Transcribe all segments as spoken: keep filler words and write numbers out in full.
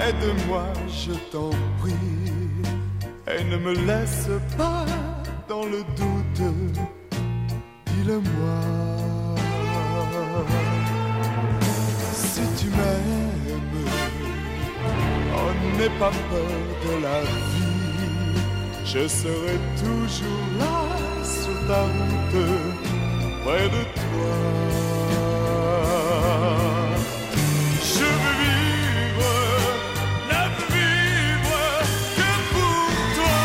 aide-moi, je t'en prie, et ne me laisse pas dans le doute, dis-le-moi. Si tu m'aimes, oh, n'aie pas peur de la vie, je serai toujours là sur ta route, près de toi. Je veux vivre, ne vivre que pour toi.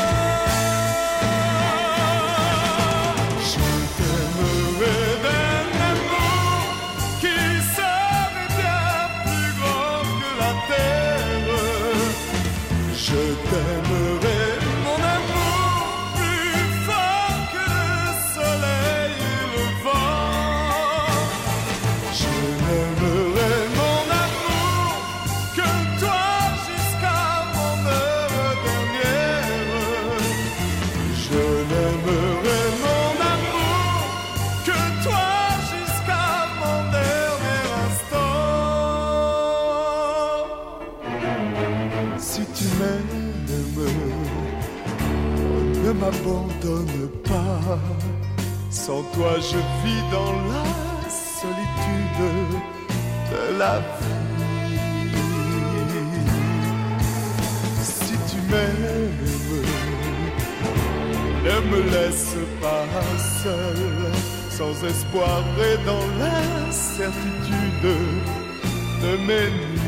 Je t'aimerai d'un amour qui serait bien plus grand que la terre. Je t'aimerai, mon amour, plus fort que le soleil et le vent. Je n'aimerai, mon amour, que toi jusqu'à mon heure dernière. Je n'aimerai, mon amour, que toi jusqu'à mon dernier instant. Si tu m'aimes, ne m'abandonne pas. Sans toi je vis dans la solitude de la vie. Si tu m'aimes, ne me laisse pas seul, sans espoir et dans l'incertitude de mes nuits.